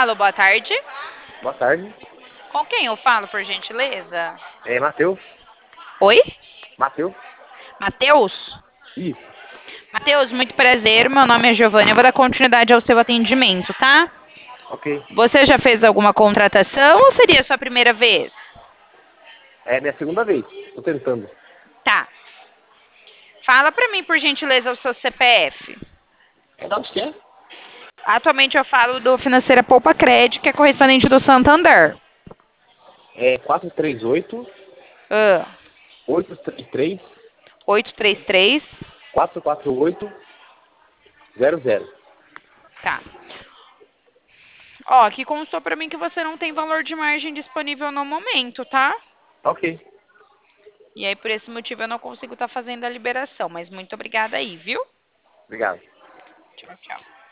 Alô, boa tarde. Boa tarde. Com quem eu falo, por gentileza? É Matheus. Oi? Matheus? Matheus? Isso. Matheus, muito prazer. Meu nome é Giovana. Eu vou dar continuidade ao seu atendimento, tá? Ok. Você já fez alguma contratação ou seria a sua primeira vez? É minha segunda vez. Tô tentando. Tá. Fala pra mim, por gentileza, o seu CPF. É da onde que é? Atualmente eu falo do Financeira Poupa Crédito, que é correspondente do Santander. É 438 Ah, 833 833. 448 00. Tá. Ó, aqui constou pra mim que você não tem valor de margem disponível no momento, tá? Ok. E aí, por esse motivo, eu não consigo estar fazendo a liberação. Mas muito obrigada aí, viu? Obrigado. Tchau, tchau.